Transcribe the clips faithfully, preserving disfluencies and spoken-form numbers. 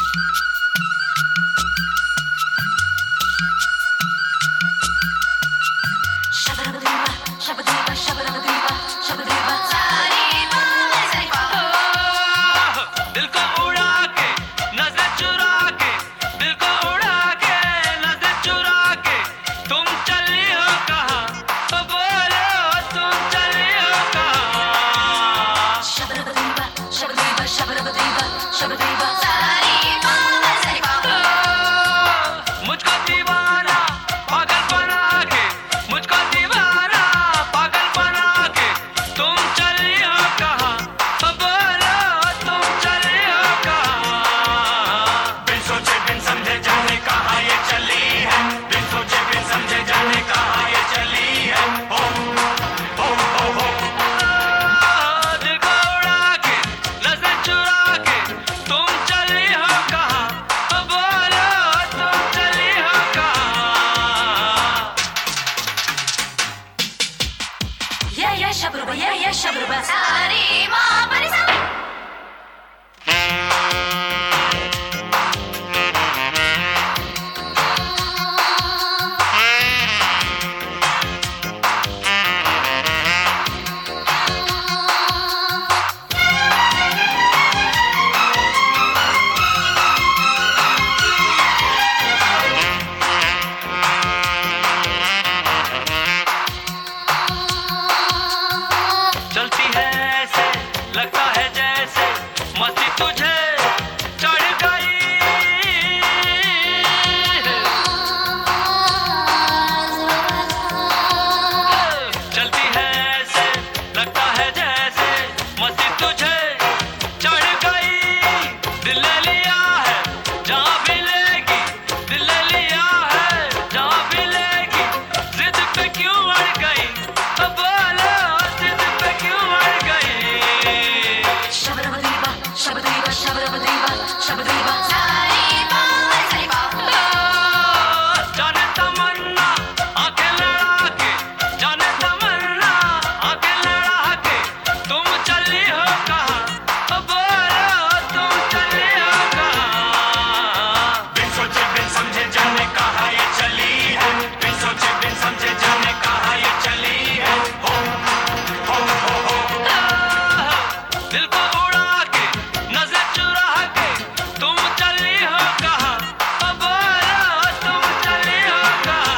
Shabruba, yeah, yeah, shabruba. Sari, ma, pari, sa. चलती है ऐसे लगता है जैसे मस्ती तुझे चढ़ गई। चलती है ऐसे लगता है जैसे मस्ती तुझे चढ़ गई। दिल ले लिया है जहाँ भी लेगी, दिल ले लिया है जहाँ भी लेगी। जिद पे क्यों अड़ गई, अब बोलो जिद पे क्यों अड़ गई। Shabba-dabba-dee-ba, shabba-dee-ba, shabba-dabba-dee-ba, shabba-dee-ba. Sari-ba, sari-ba. जाने तमन्ना आंखें लड़ा के, जाने तमन्ना आंखें लड़ा के, तुम चली हो कहाँ, अब बोलो तुम चली हो कहाँ। बिन सोचे बिन समझे जाने कहाँ ये चली है, बिन सोचे बिन समझे जाने कहाँ ये चली है। हो हो हो हो दिल को उड़ा के नजर चुरा के, तुम चली हो कहाँ, अब बोलो तुम चली हो कहाँ।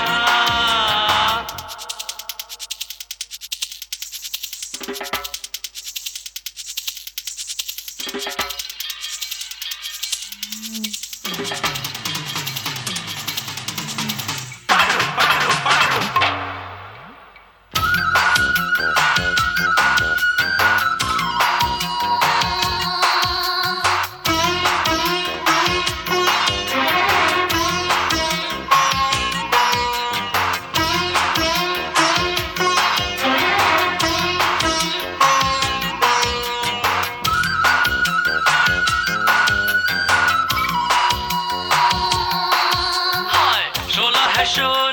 हाय शोला है शोला